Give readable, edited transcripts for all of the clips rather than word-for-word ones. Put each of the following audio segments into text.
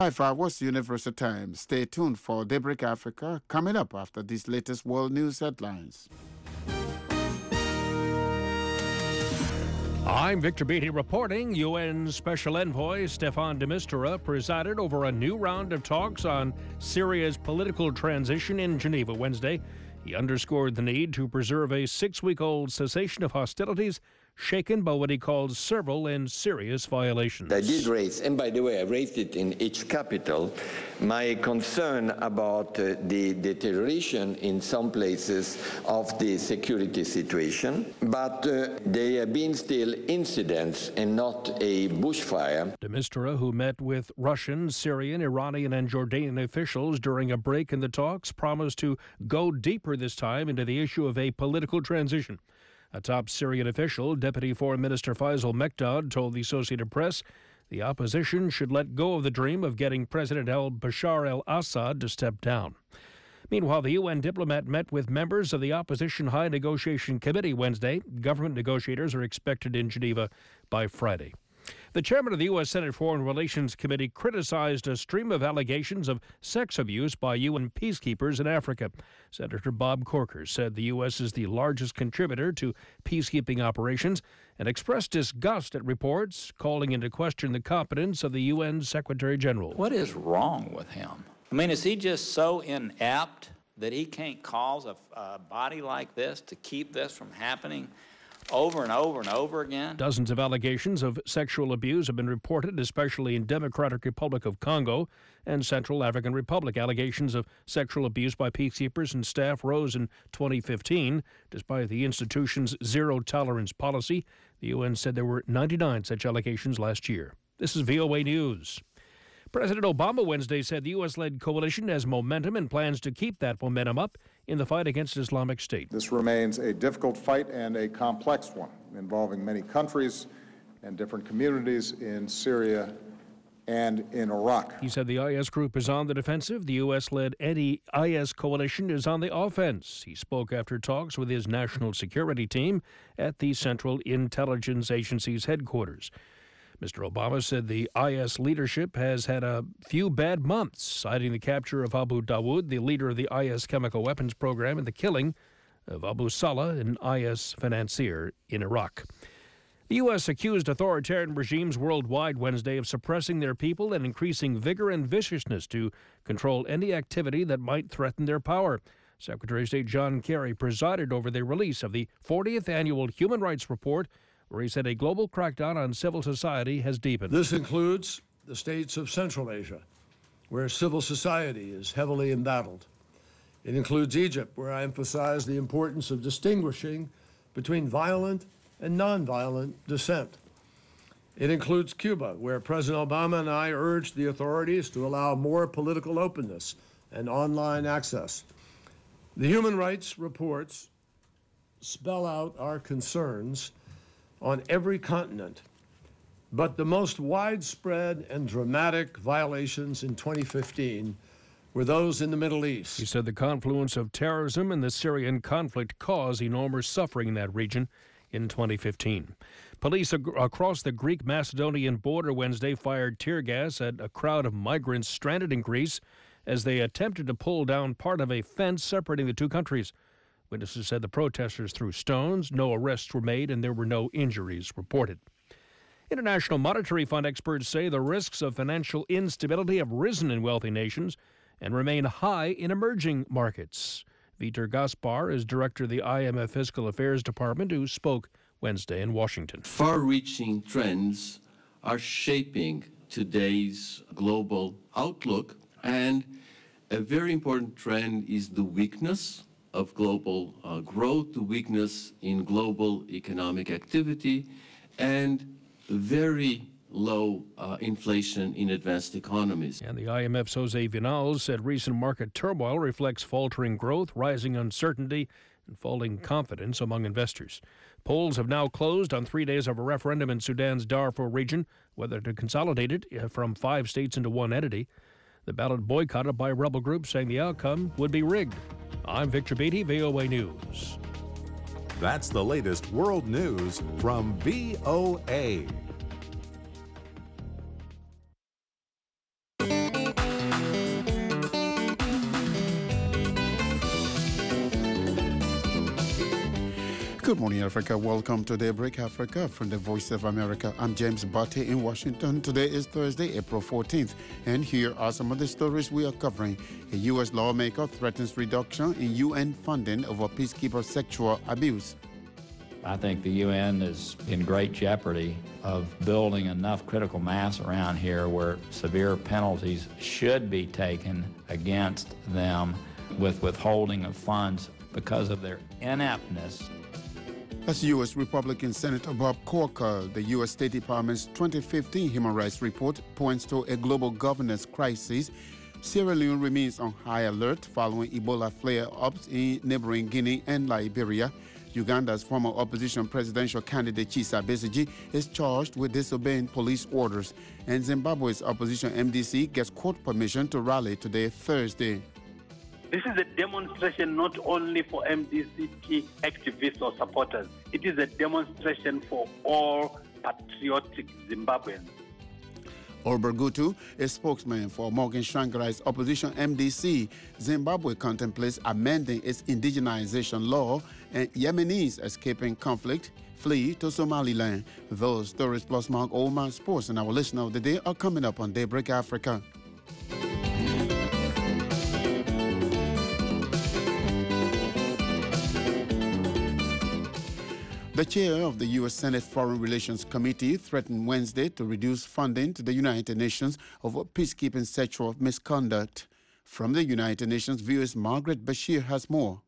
5 hours Universal Time. Stay tuned for Daybreak Africa coming up after these latest world news headlines. I'm Victor Beatty reporting. UN Special Envoy Staffan de Mistura presided over a new round of talks on Syria's political transition in Geneva Wednesday. He underscored the need to preserve a 6-week-old cessation of hostilities shaken by what he called several and serious violations. I did raise, and by the way, I raised it in each capital, my concern about the deterioration in some places of the security situation, but there have been still incidents and not a bushfire. De Mistura, who met with Russian, Syrian, Iranian, and Jordanian officials during a break in the talks, promised to go deeper this time into the issue of a political transition. A top Syrian official, Deputy Foreign Minister Faisal Mekdad, told the Associated Press the opposition should let go of the dream of getting President Bashar al-Assad to step down. Meanwhile, the UN diplomat met with members of the Opposition High Negotiation Committee Wednesday. Government negotiators are expected in Geneva by Friday. The chairman of the U.S. Senate Foreign Relations Committee criticized a stream of allegations of sex abuse by UN peacekeepers in Africa. Senator Bob Corker said the U.S. is the largest contributor to peacekeeping operations and expressed disgust at reports calling into question the competence of the UN Secretary General. What is wrong with him? I mean, is he just so inept that he can't cause a body like this to keep this from happening over and over and over again? Dozens of allegations of sexual abuse have been reported, especially in Democratic Republic of Congo and Central African Republic. Allegations of sexual abuse by peacekeepers and staff rose in 2015. Despite the institution's zero-tolerance policy, the UN said there were 99 such allegations last year. This is VOA News. President Obama Wednesday said the U.S.-led coalition has momentum and plans to keep that momentum up in the fight against Islamic State. This remains a difficult fight and a complex one, involving many countries and different communities in Syria and in Iraq. He said the IS group is on the defensive. The U.S.-led anti-IS coalition is on the offense. He spoke after talks with his national security team at the Central Intelligence Agency's headquarters. Mr. Obama said the IS leadership has had a few bad months, citing the capture of Abu Dawood, the leader of the IS chemical weapons program, and the killing of Abu Salah, an IS financier in Iraq. The U.S. accused authoritarian regimes worldwide Wednesday of suppressing their people and increasing vigor and viciousness to control any activity that might threaten their power. Secretary of State John Kerry presided over the release of the 40th Annual Human Rights Report, where he said a global crackdown on civil society has deepened. This includes the states of Central Asia, where civil society is heavily embattled. It includes Egypt, where I emphasize the importance of distinguishing between violent and nonviolent dissent. It includes Cuba, where President Obama and I urged the authorities to allow more political openness and online access. The human rights reports spell out our concerns on every continent, but the most widespread and dramatic violations in 2015 were those in the Middle East. He said the confluence of terrorism and the Syrian conflict caused enormous suffering in that region in 2015. Police across the Greek-Macedonian border Wednesday fired tear gas at a crowd of migrants stranded in Greece as they attempted to pull down part of a fence separating the two countries. Witnesses said the protesters threw stones, no arrests were made, and there were no injuries reported. International Monetary Fund experts say the risks of financial instability have risen in wealthy nations and remain high in emerging markets. Vitor Gaspar is director of the IMF Fiscal Affairs Department, who spoke Wednesday in Washington. Far-reaching trends are shaping today's global outlook, and a very important trend is the weakness of global growth, the weakness in global economic activity, and very low inflation in advanced economies. And the IMF's Jose Vinal said recent market turmoil reflects faltering growth, rising uncertainty, and falling confidence among investors. Polls have now closed on 3 days of a referendum in Sudan's Darfur region, whether to consolidate it from 5 states into one entity. The ballot boycotted by rebel groups, saying the outcome would be rigged. I'm Victor Beatty, VOA News. That's the latest world news from VOA. Good morning, Africa. Welcome to Daybreak Africa from the Voice of America. I'm James Botte in Washington. Today is Thursday, April 14th, and here are some of the stories we are covering. A U.S. lawmaker threatens reduction in UN funding over peacekeeper sexual abuse. I think the UN is in great jeopardy of building enough critical mass around here where severe penalties should be taken against them with withholding of funds because of their ineptness. As U.S. Republican Senator Bob Corker, the U.S. State Department's 2015 Human Rights Report points to a global governance crisis. Sierra Leone remains on high alert following Ebola flare-ups in neighboring Guinea and Liberia. Uganda's former opposition presidential candidate Kizza Besigye is charged with disobeying police orders. And Zimbabwe's opposition MDC gets court permission to rally today, Thursday. This is a demonstration not only for MDC activists or supporters. It is a demonstration for all patriotic Zimbabweans. Albert Gutu, a spokesman for Morgan Tsvangirai's opposition MDC, Zimbabwe contemplates amending its indigenization law, and Yemenis escaping conflict flee to Somaliland. Those stories plus Mark Oldman Sports and our listener of the day are coming up on Daybreak Africa. The chair of the U.S. Senate Foreign Relations Committee threatened Wednesday to reduce funding to the United Nations over peacekeeping sexual misconduct. From the United Nations, viewers Margaret Bashir has more.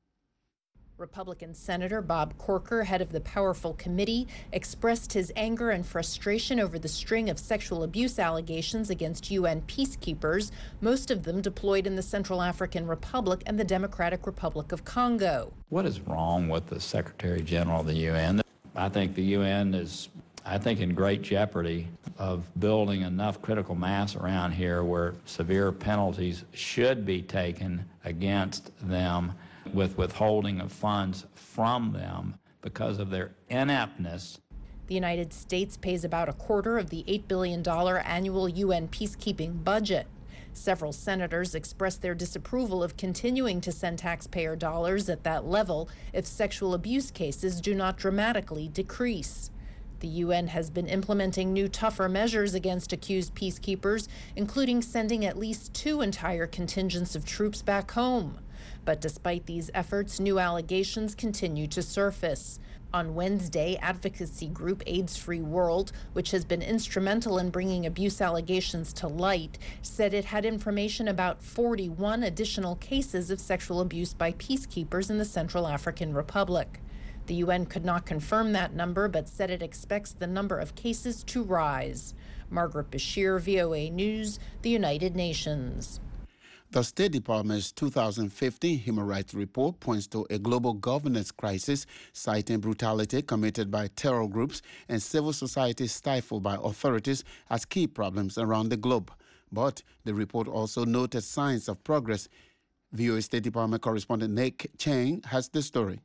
Republican Senator Bob Corker, head of the powerful committee, expressed his anger and frustration over the string of sexual abuse allegations against UN peacekeepers, most of them deployed in the Central African Republic and the Democratic Republic of Congo. What is wrong with the Secretary General of the UN? I think the UN is, in great jeopardy of building enough critical mass around here where severe penalties should be taken against them with withholding of funds from them because of their ineptness. The United States pays about a quarter of the $8 billion annual UN peacekeeping budget. Several senators expressed their disapproval of continuing to send taxpayer dollars at that level if sexual abuse cases do not dramatically decrease. The UN has been implementing new, tougher measures against accused peacekeepers, including sending at least 2 entire contingents of troops back home. But despite these efforts, new allegations continue to surface. On Wednesday, advocacy group AIDS Free World, which has been instrumental in bringing abuse allegations to light, said it had information about 41 additional cases of sexual abuse by peacekeepers in the Central African Republic. The UN could not confirm that number, but said it expects the number of cases to rise. Margaret Bashir, VOA News, the United Nations. The State Department's 2015 Human Rights Report points to a global governance crisis, citing brutality committed by terror groups and civil society stifled by authorities as key problems around the globe. But the report also noted signs of progress. VOA State Department correspondent Nick Chang has the story.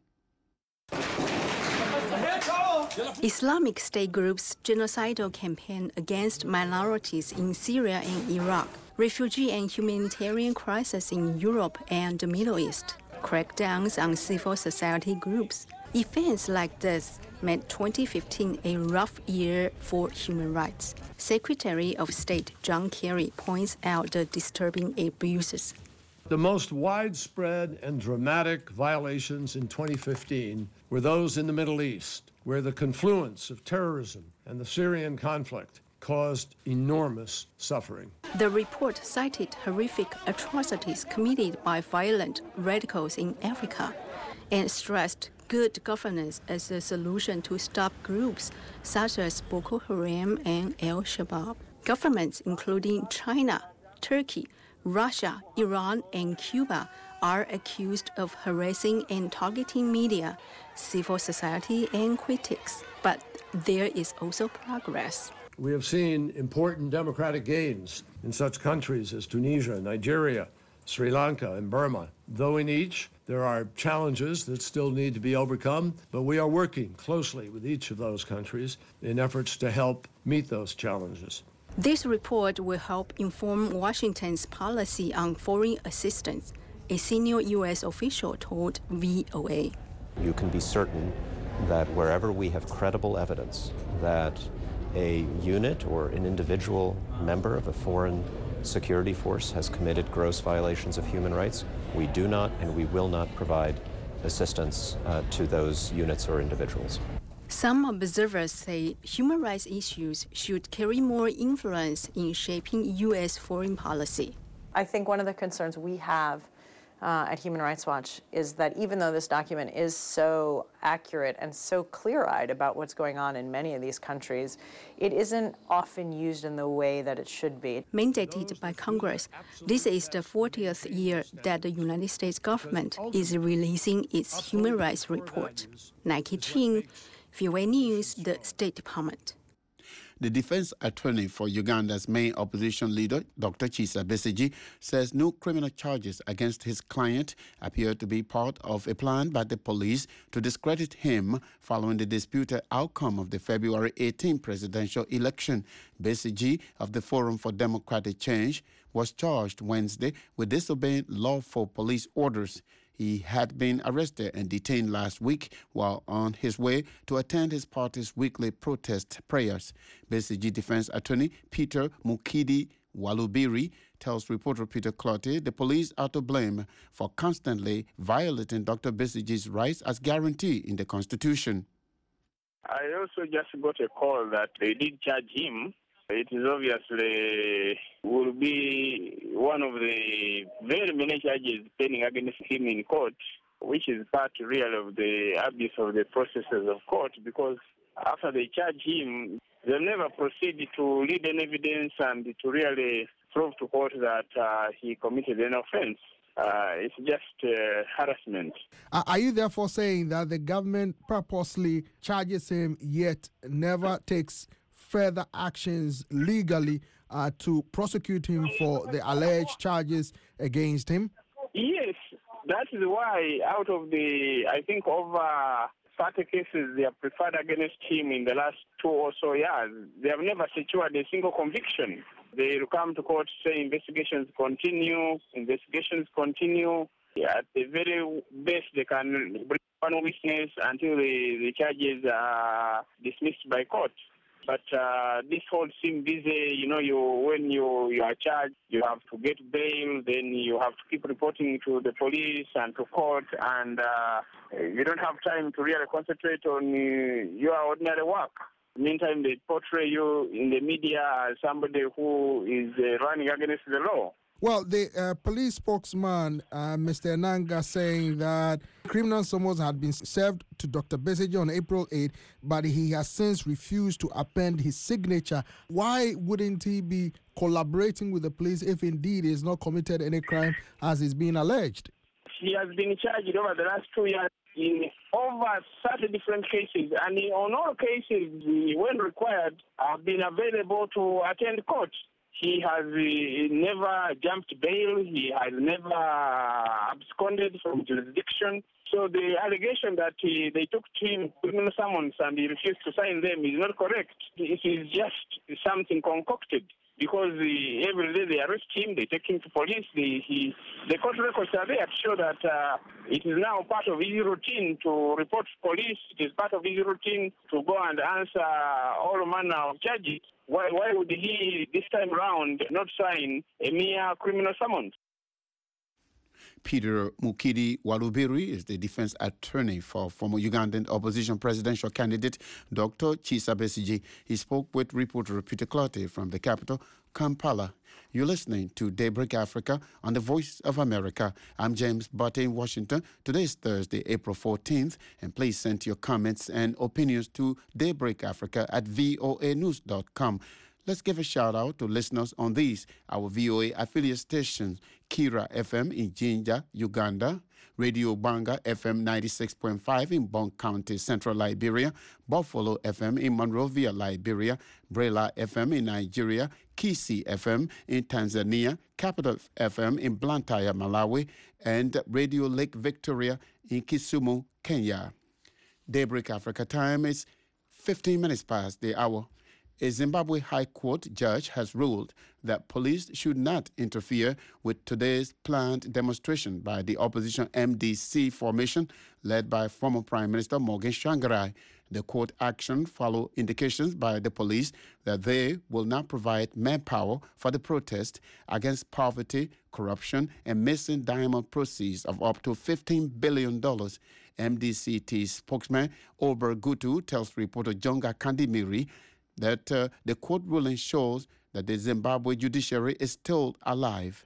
Islamic State group's genocidal campaign against minorities in Syria and Iraq, refugee and humanitarian crisis in Europe and the Middle East, crackdowns on civil society groups. Events like this made 2015 a rough year for human rights. Secretary of State John Kerry points out the disturbing abuses. The most widespread and dramatic violations in 2015 were those in the Middle East, where the confluence of terrorism and the Syrian conflict caused enormous suffering. The report cited horrific atrocities committed by violent radicals in Africa and stressed good governance as a solution to stop groups such as Boko Haram and Al-Shabaab. Governments including China, Turkey, Russia, Iran, and Cuba are accused of harassing and targeting media, civil society, and critics. But there is also progress. We have seen important democratic gains in such countries as Tunisia, Nigeria, Sri Lanka, and Burma. Though in each, there are challenges that still need to be overcome, but we are working closely with each of those countries in efforts to help meet those challenges. This report will help inform Washington's policy on foreign assistance, a senior U.S. official told VOA. You can be certain that wherever we have credible evidence that a unit or an individual member of a foreign security force has committed gross violations of human rights, we do not and we will not provide assistance to those units or individuals. Some observers say human rights issues should carry more influence in shaping U.S. foreign policy. I think one of the concerns we have at Human Rights Watch is that even though this document is so accurate and so clear-eyed about what's going on in many of these countries, it isn't often used in the way that it should be. Mandated by Congress, this is the 40th year that the United States government is releasing its human rights report. Nike Ching, VOA News, the State Department. The defense attorney for Uganda's main opposition leader, Dr. Kizza Besigye, says no criminal charges against his client appear to be part of a plan by the police to discredit him following the disputed outcome of the February 18 presidential election. Besigye of the Forum for Democratic Change was charged Wednesday with disobeying lawful police orders. He had been arrested and detained last week while on his way to attend his party's weekly protest prayers. Besigye defense attorney Peter Mukidi Walubiri tells reporter Peter Clottey the police are to blame for constantly violating Dr. Besigye's rights as guaranteed in the Constitution. I also just got a call that they did charge him. It is obviously will be one of the very many charges pending against him in court, which is part really of the abuse of the processes of court, because after they charge him, they'll never proceed to lead an evidence and to really prove to court that he committed an offense. It's just harassment. Are you therefore saying that the government purposely charges him yet never takes further actions legally to prosecute him for the alleged charges against him? Yes, that is why out of the, I think, over 30 cases they have preferred against him in the last 2 or so years, they have never secured a single conviction. They will come to court, say investigations continue. At the very best, they can bring one witness until the charges are dismissed by court. But this whole seems busy. When you are charged, you have to get bail, then you have to keep reporting to the police and to court, and you don't have time to really concentrate on your ordinary work. Meantime, they portray you in the media as somebody who is running against the law. Well, the police spokesman, Mr. Enanga, saying that criminal summons had been served to Dr. Besigye on April 8, but he has since refused to append his signature. Why wouldn't he be collaborating with the police if indeed he has not committed any crime as is being alleged? He has been charged over the last 2 years in over 30 different cases, and on all cases, when required, have been available to attend court. He has never jumped bail. He has never absconded from jurisdiction. So the allegation that they took to him criminal summons and he refused to sign them is not correct. It is just something concocted, because every day they arrest him, they take him to police. The court records are there to show that it is now part of his routine to report to police. It is part of his routine to go and answer all manner of charges. Why would he, this time around, not sign a mere criminal summons? Peter Mukidi Walubiri is the defense attorney for former Ugandan opposition presidential candidate Dr. Kizza Besigye. He spoke with reporter Peter Clottey from the capital, Kampala. You're listening to Daybreak Africa on the Voice of America. I'm James Butte in Washington. Today is Thursday, April 14th, and please send your comments and opinions to daybreakafrica@voanews.com. Let's give a shout out to listeners on these, our VOA affiliate stations: Kira FM in Jinja, Uganda, Radio Banga FM 96.5 in Bonk County, Central Liberia, Buffalo FM in Monrovia, Liberia, Brela FM in Nigeria, Kisi FM in Tanzania, Capital FM in Blantyre, Malawi, and Radio Lake Victoria in Kisumu, Kenya. Daybreak Africa time is 15 minutes past the hour. A Zimbabwe High Court judge has ruled that police should not interfere with today's planned demonstration by the opposition MDC formation led by former Prime Minister Morgan Tsvangirai. The court action followed indications by the police that they will not provide manpower for the protest against poverty, corruption, and missing diamond proceeds of up to $15 billion. MDCT spokesman Ober Gutu tells reporter Jonga Kandimiri that the court ruling shows that the Zimbabwe judiciary is still alive.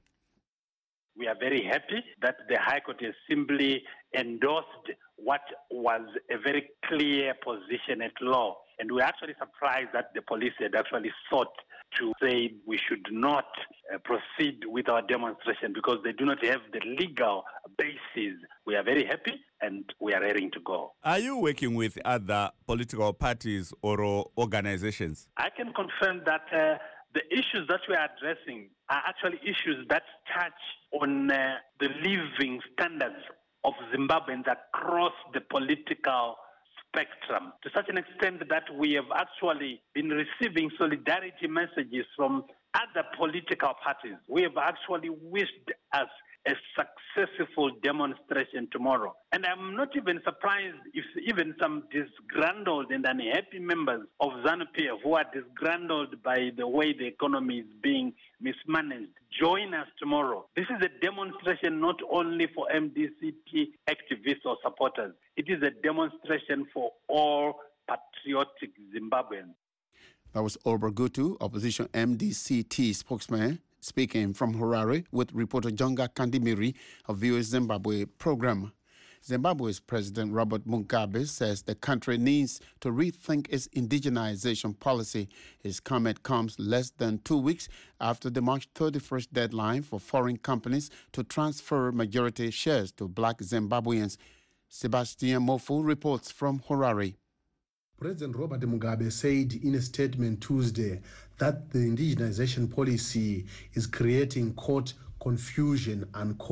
We are very happy that the High Court has simply endorsed what was a very clear position at law. And we're actually surprised that the police had actually sought to say we should not proceed with our demonstration because they do not have the legal basis. We are very happy and we are raring to go. Are you working with other political parties or organizations? I can confirm that the issues that we are addressing are actually issues that touch on the living standards of Zimbabweans across the political spectrum, to such an extent that we have actually been receiving solidarity messages from other political parties. We have actually wished us a successful demonstration tomorrow. And I'm not even surprised if even some disgruntled and unhappy members of ZANU-PF who are disgruntled by the way the economy is being mismanaged join us tomorrow. This is a demonstration not only for MDCT activists or supporters. It is a demonstration for all patriotic Zimbabweans. That was Ober Gutu, opposition MDCT spokesman, speaking from Harare with reporter Jonga Kandimiri of VOA Zimbabwe program. Zimbabwe's President Robert Mugabe says the country needs to rethink its indigenization policy. His comment comes less than 2 weeks after the March 31st deadline for foreign companies to transfer majority shares to black Zimbabweans. Sebastian Mofu reports from Harare. President Robert Mugabe said in a statement Tuesday that the indigenization policy is creating confusion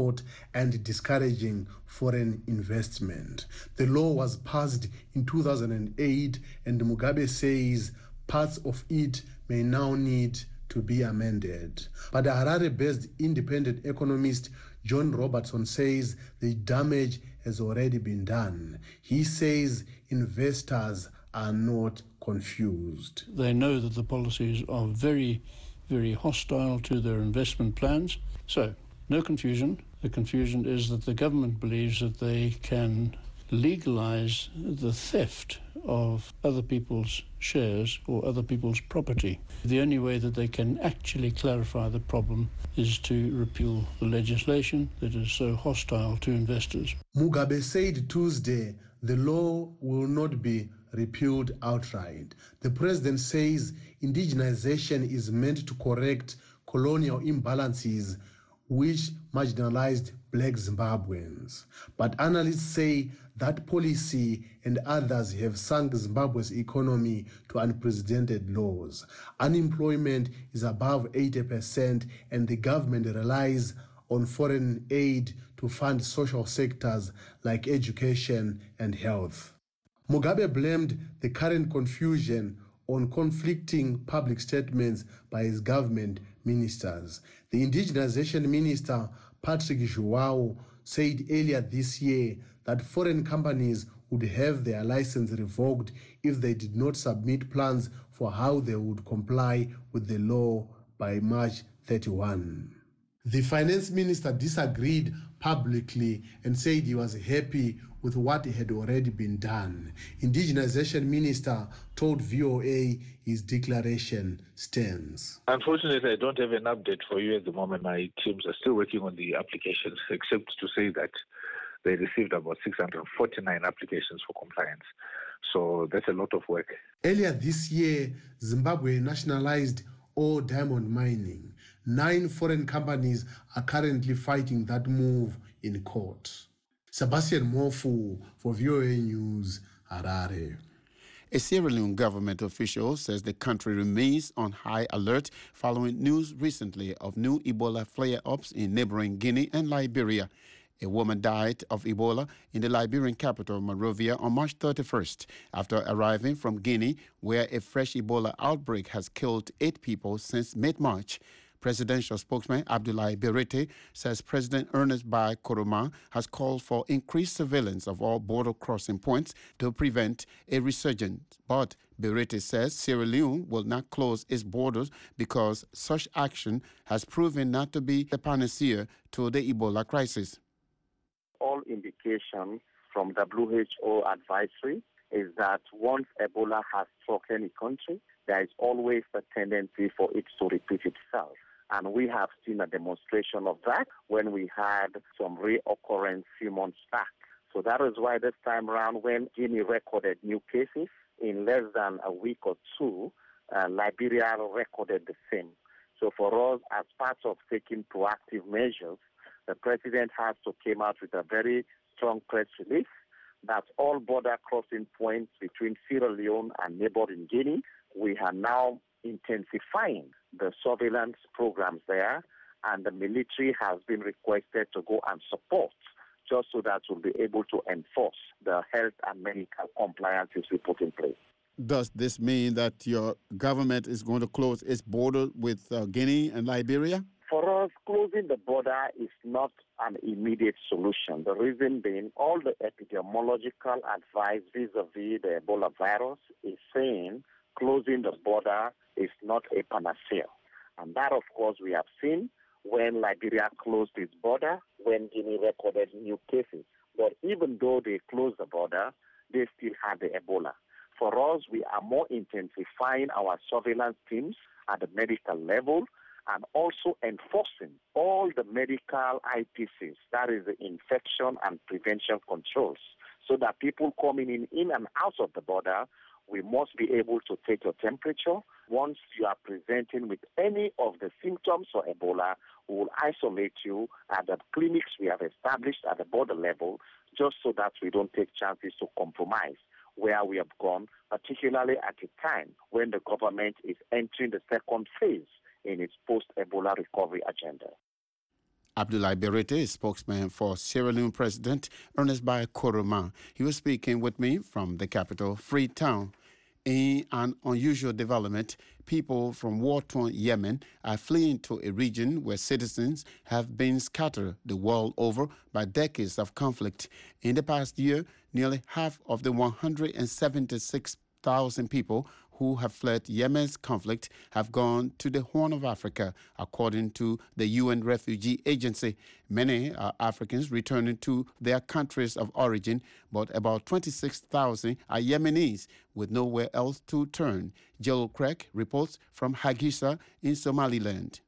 and discouraging foreign investment. The law was passed in 2008 and Mugabe says parts of it may now need to be amended. But the Harare-based independent economist John Robertson says the damage has already been done. He says investors are not confused. They know that the policies are very, very hostile to their investment plans. So, no confusion. The confusion is that the government believes that they can legalize the theft of other people's shares or other people's property. The only way that they can actually clarify the problem is to repeal the legislation that is so hostile to investors. Mugabe said Tuesday the law will not be repealed outright. The president says indigenization is meant to correct colonial imbalances which marginalized black Zimbabweans. But analysts say that policy and others have sunk Zimbabwe's economy to unprecedented lows. Unemployment is above 80% and the government relies on foreign aid to fund social sectors like education and health. Mugabe blamed the current confusion on conflicting public statements by his government ministers. The indigenization minister, Patrick João, said earlier this year that foreign companies would have their license revoked if they did not submit plans for how they would comply with the law by March 31. The finance minister disagreed publicly and said he was happy with what had already been done. Indigenization minister told VOA his declaration stands. Unfortunately, I don't have an update for you at the moment. My teams are still working on the applications, except to say that they received about 649 applications for compliance. So that's a lot of work. Earlier this year, Zimbabwe nationalized all diamond mining. 9 foreign companies are currently fighting that move in court. Sebastian Mofu for VOA News, Harare. A Sierra Leone government official says the country remains on high alert following news recently of new Ebola flare-ups in neighboring Guinea and Liberia. A woman died of Ebola in the Liberian capital, Monrovia, on March 31st after arriving from Guinea, where a fresh Ebola outbreak has killed 8 people since mid-March. Presidential spokesman Abdoulaye Berete says President Ernest Bai Koroma has called for increased surveillance of all border crossing points to prevent a resurgence. But Berete says Sierra Leone will not close its borders because such action has proven not to be the panacea to the Ebola crisis. All indications from WHO advisory is that once Ebola has struck any country, there is always a tendency for it to repeat itself. And we have seen a demonstration of that when we had some reoccurrence few months back. So that is why this time around, when Guinea recorded new cases, in less than a week or two, Liberia recorded the same. So for us, as part of taking proactive measures, the president has to come out with a very strong press release that all border crossing points between Sierra Leone and neighboring Guinea, we are now intensifying the surveillance programs there, and the military has been requested to go and support just so that we'll be able to enforce the health and medical compliances we put in place. Does this mean that your government is going to close its border with Guinea and Liberia? For us, closing the border is not an immediate solution. The reason being, all the epidemiological advice vis-a-vis the Ebola virus is saying closing the border is not a panacea. And that, of course, we have seen when Liberia closed its border, when Guinea recorded new cases. But even though they closed the border, they still had the Ebola. For us, we are more intensifying our surveillance teams at the medical level and also enforcing all the medical IPCs, that is the infection and prevention controls, so that people coming in and out of the border, we must be able to take your temperature. Once you are presenting with any of the symptoms of Ebola, we will isolate you at the clinics we have established at the border level, just so that we don't take chances to compromise where we have gone, particularly at a time when the government is entering the second phase in its post-Ebola recovery agenda. Abdoulaye Berete, spokesman for Sierra Leone President Ernest Bai Koroma. He was speaking with me from the capital, Freetown. In an unusual development, people from war-torn Yemen are fleeing to a region where citizens have been scattered the world over by decades of conflict. In the past year, nearly half of the 176,000 people who have fled Yemen's conflict have gone to the Horn of Africa, according to the UN Refugee Agency. Many are Africans returning to their countries of origin, but about 26,000 are Yemenis with nowhere else to turn. Jill Craig reports from Hargeisa in Somaliland.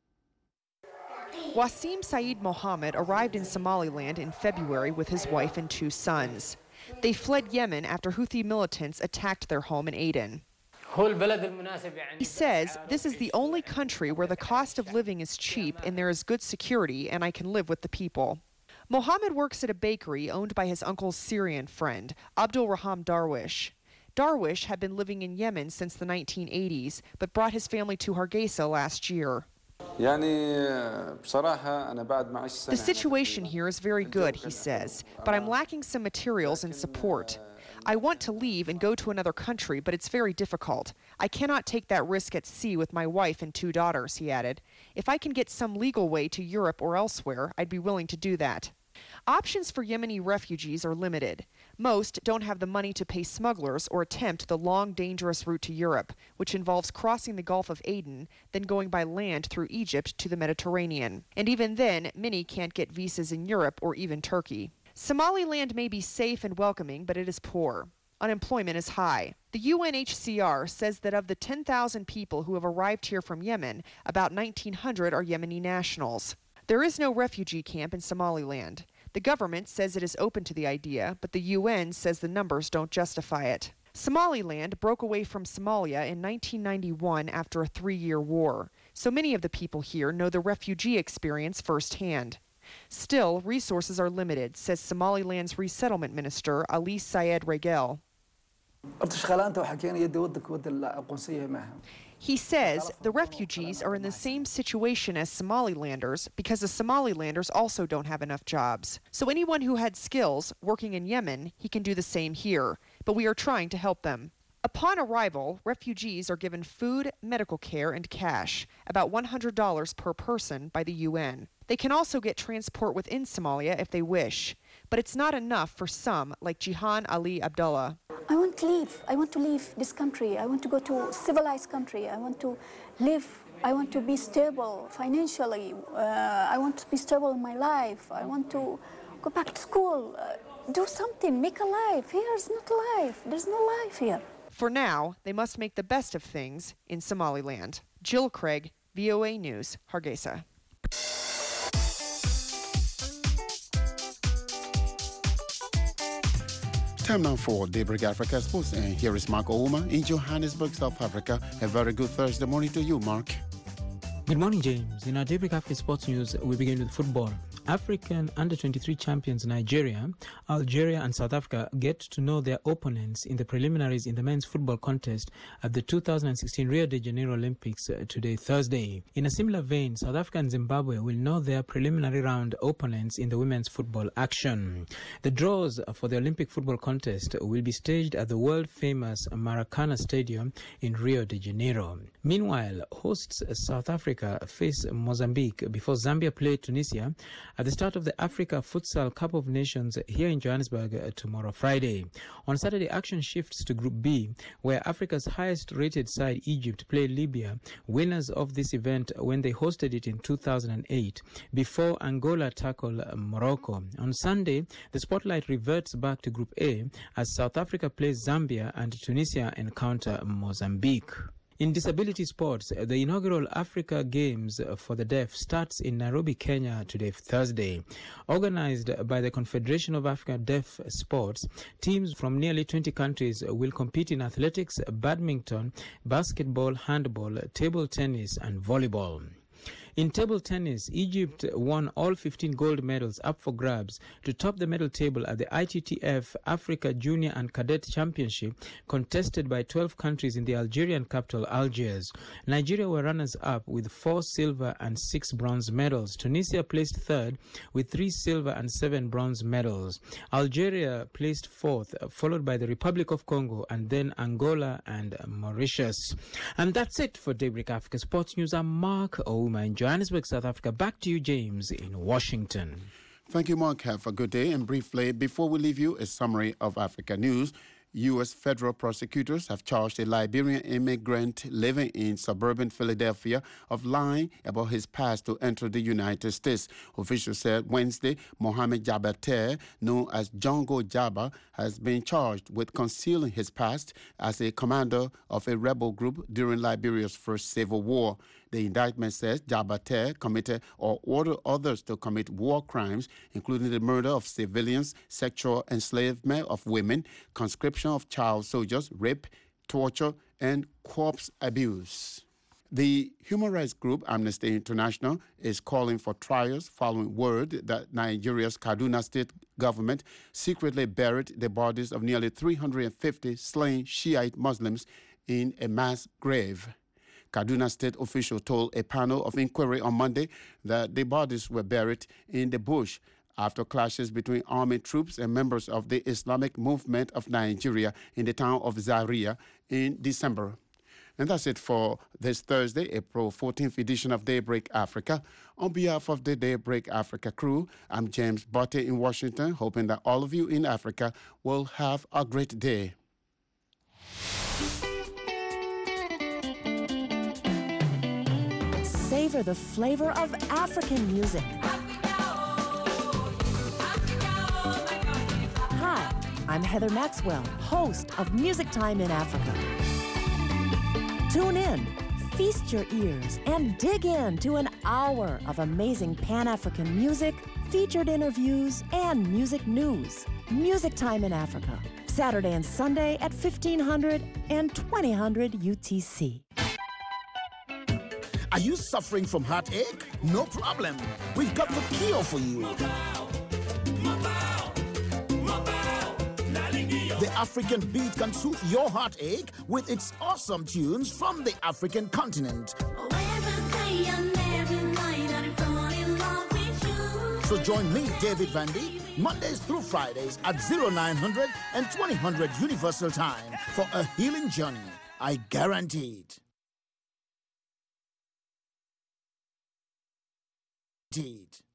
Wasim Saeed Mohammed arrived in Somaliland in February with his wife and 2 sons. They fled Yemen after Houthi militants attacked their home in Aden. He says, this is the only country where the cost of living is cheap and there is good security and I can live with the people. Mohammed works at a bakery owned by his uncle's Syrian friend, Abdul Raham Darwish. Darwish had been living in Yemen since the 1980s, but brought his family to Hargeisa last year. The situation here is very good, he says, but I'm lacking some materials and support. I want to leave and go to another country, but it's very difficult. I cannot take that risk at sea with my wife and 2 daughters, he added. If I can get some legal way to Europe or elsewhere, I'd be willing to do that. Options for Yemeni refugees are limited. Most don't have the money to pay smugglers or attempt the long, dangerous route to Europe, which involves crossing the Gulf of Aden, then going by land through Egypt to the Mediterranean. And even then, many can't get visas in Europe or even Turkey. Somaliland may be safe and welcoming, but it is poor. Unemployment is high. The UNHCR says that of the 10,000 people who have arrived here from Yemen, about 1,900 are Yemeni nationals. There is no refugee camp in Somaliland. The government says it is open to the idea, but the UN says the numbers don't justify it. Somaliland broke away from Somalia in 1991 after a 3-year war, so many of the people here know the refugee experience firsthand. Still, resources are limited, says Somaliland's resettlement minister, Ali Sayed Regel. He says the refugees are in the same situation as Somalilanders because the Somalilanders also don't have enough jobs. So anyone who had skills working in Yemen, he can do the same here. But we are trying to help them. Upon arrival, refugees are given food, medical care, and cash, about $100 per person by the UN. They can also get transport within Somalia if they wish. But it's not enough for some, like Jihan Ali Abdullah. I want to leave. I want to leave this country. I want to go to a civilized country. I want to live. I want to be stable financially. I want to be stable in my life. I want to go back to school. Do something. Make a life. Here is not life. There's no life here. For now, they must make the best of things in Somaliland. Jill Craig, VOA News, Hargeisa. Time now for Daybreak Africa Sports, and here is Mark Ouma in Johannesburg, South Africa. A very good Thursday morning to you, Mark. Good morning, James. In our Daybreak Africa Sports News, we begin with football. African under-23 champions Nigeria, Algeria and South Africa get to know their opponents in the preliminaries in the men's football contest at the 2016 Rio de Janeiro Olympics today, Thursday. In a similar vein, South Africa and Zimbabwe will know their preliminary round opponents in the women's football action. The draws for the Olympic football contest will be staged at the world-famous Maracana Stadium in Rio de Janeiro. Meanwhile, hosts South Africa face Mozambique before Zambia play Tunisia at the start of the Africa Futsal Cup of Nations here in Johannesburg tomorrow, Friday. On Saturday, action shifts to Group B, where Africa's highest-rated side, Egypt, play Libya, winners of this event when they hosted it in 2008, before Angola tackle Morocco. On Sunday, the spotlight reverts back to Group A as South Africa plays Zambia and Tunisia encounter Mozambique. In disability sports, the inaugural Africa Games for the Deaf starts in Nairobi, Kenya today, Thursday. Organized by the Confederation of African Deaf Sports, teams from nearly 20 countries will compete in athletics, badminton, basketball, handball, table tennis, and volleyball. In table tennis, Egypt won all 15 gold medals up for grabs to top the medal table at the ITTF Africa Junior and Cadet Championship, contested by 12 countries in the Algerian capital, Algiers. Nigeria were runners-up with 4 silver and 6 bronze medals. Tunisia placed third with 3 silver and 7 bronze medals. Algeria placed fourth, followed by the Republic of Congo and then Angola and Mauritius. And that's it for Daybreak Africa Sports News. I'm Mark Ouma in Johannesburg, South Africa. Back to you, James, in Washington. Thank you, Mark. Have a good day. And briefly, before we leave you, a summary of Africa news. U.S. federal prosecutors have charged a Liberian immigrant living in suburban Philadelphia of lying about his past to enter the United States. Officials said Wednesday, Mohamed Jabater, known as Django Jaba, has been charged with concealing his past as a commander of a rebel group during Liberia's first civil war. The indictment says Jabater committed or ordered others to commit war crimes, including the murder of civilians, sexual enslavement of women, conscription of child soldiers, rape, torture, and corpse abuse. The human rights group Amnesty International is calling for trials following word that Nigeria's Kaduna State government secretly buried the bodies of nearly 350 slain Shiite Muslims in a mass grave. Kaduna State officials told a panel of inquiry on Monday that the bodies were buried in the bush after clashes between army troops and members of the Islamic Movement of Nigeria in the town of Zaria in December. And that's it for this Thursday, April 14th edition of Daybreak Africa. On behalf of the Daybreak Africa crew, I'm James Botte in Washington, hoping that all of you in Africa will have a great day. Savor the flavor of African music. Hi, I'm Heather Maxwell, host of Music Time in Africa. Tune in, feast your ears, and dig in to an hour of amazing Pan-African music, featured interviews, and music news. Music Time in Africa, Saturday and Sunday at 1500 and 2000 UTC. Are you suffering from heartache? No problem. We've got the cure for you. The The African beat can soothe your heartache with its awesome tunes from the African continent. So join me, David Vandy, Mondays through Fridays at 0900 and 2000 Universal Time for a healing journey. I guarantee it.